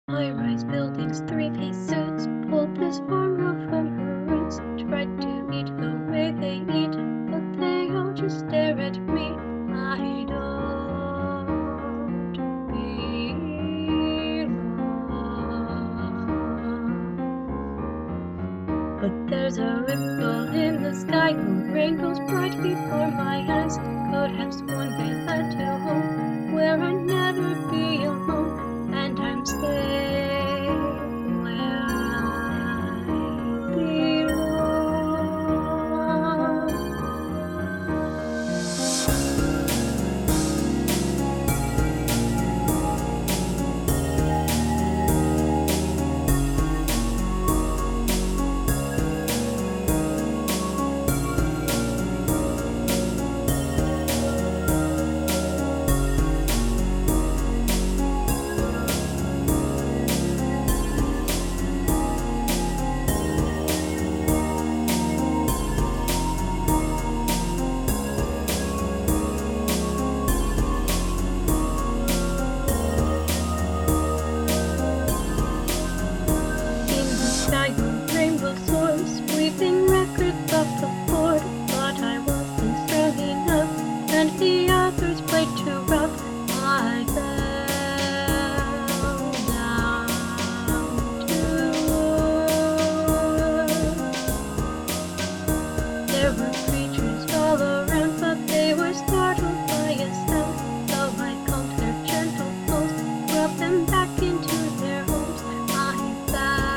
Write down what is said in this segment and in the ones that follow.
High-rise buildings, three-piece suits, pulled this farm out from her roots. Tried to eat the way they eat, but they all just stare at me. I don't belong. But there's a ripple in the sky, a rainbow's bright before my eyes. Could have sworn they led to home, where I'd never be alone. And I'm safe where I belong. Rainbow soars, sweeping records off the board. But I wasn't strong enough, and the others played too rough. I fell down to earth. There were creatures all around, but they were startled by a sound. So I calmed their gentle pulse, brought them back into their homes. I found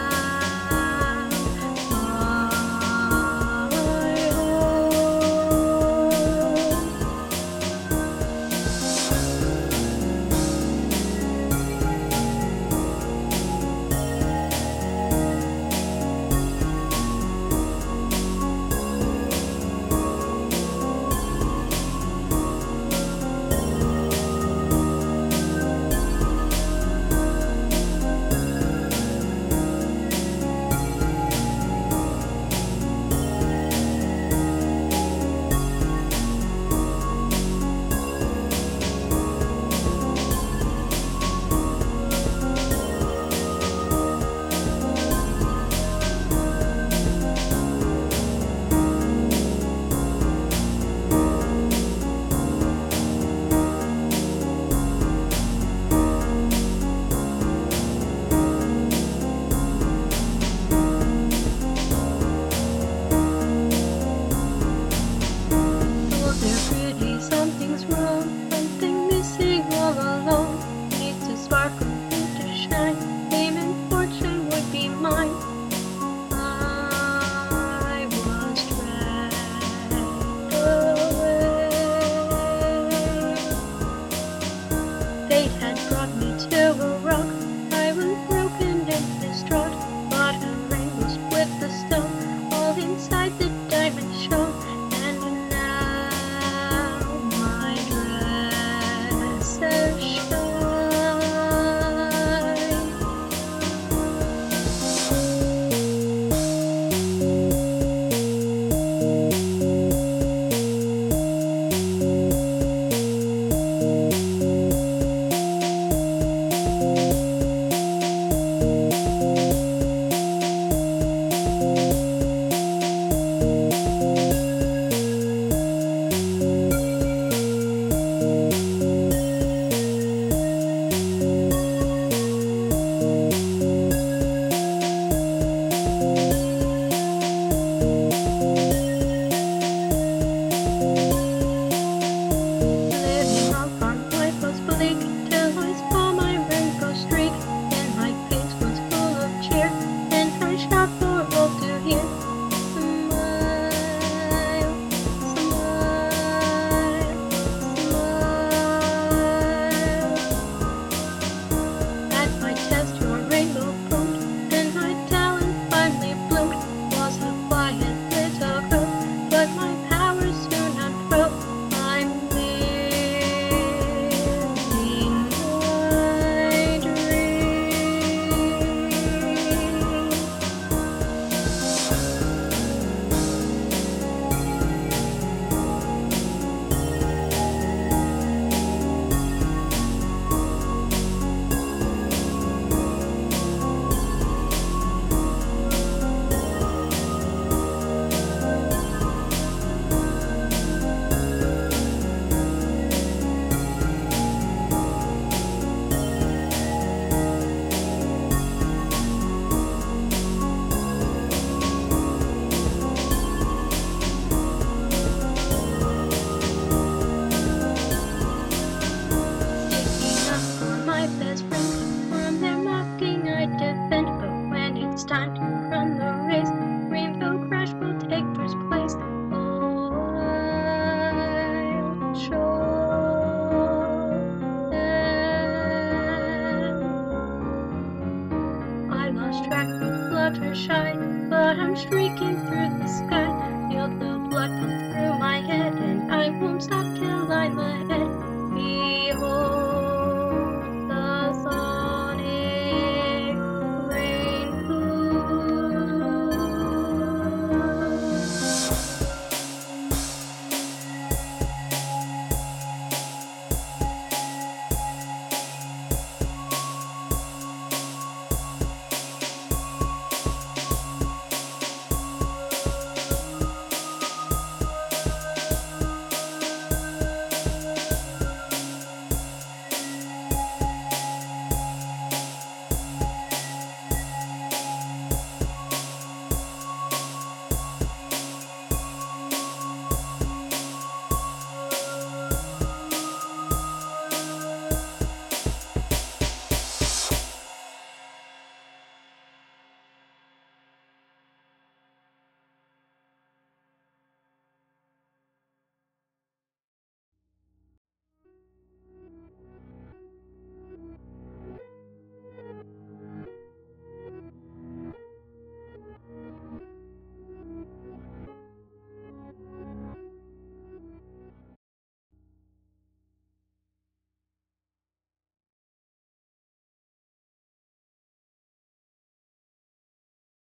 something's wrong, something missing all along. Needs to sparkle, need to shine. Fame and fortune would be mine. I was dragged away. Fate had brought me to a rock. I was broken and distraught. But a rainbow split the stone. All inside the diamond shone. And lost track of Fluttershy, but I'm streaking through the sky. Feel the blood pump through my head, and I won't stop till I'm ahead.